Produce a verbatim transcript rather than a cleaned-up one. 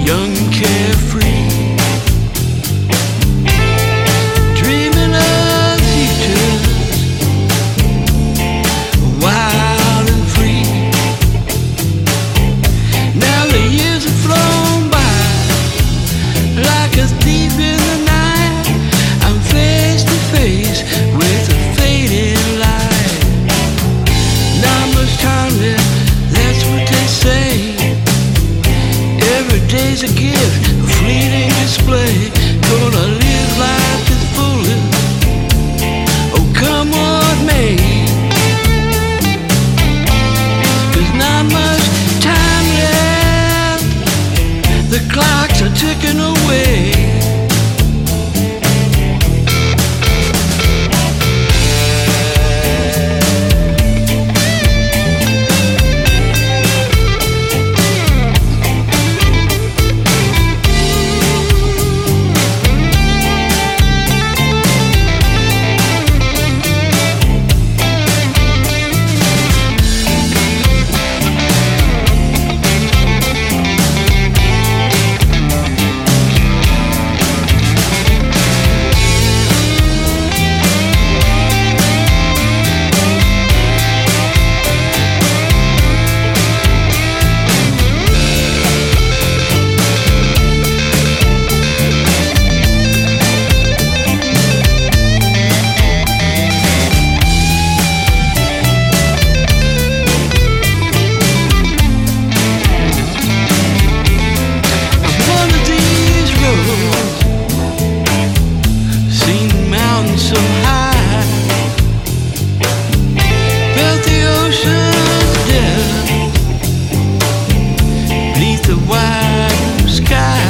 young and carefree, dreaming of futures wild and free. Now the years have flown by like a thief in the night. I'm face to face with a fading light. Not much time left, that's what they say. Every day's a gift, a fleeting display. Gonna live life to the fullest, oh come what may. There's not much time left, the clocks are ticking away. So high, felt the ocean's depth beneath the wide blue sky.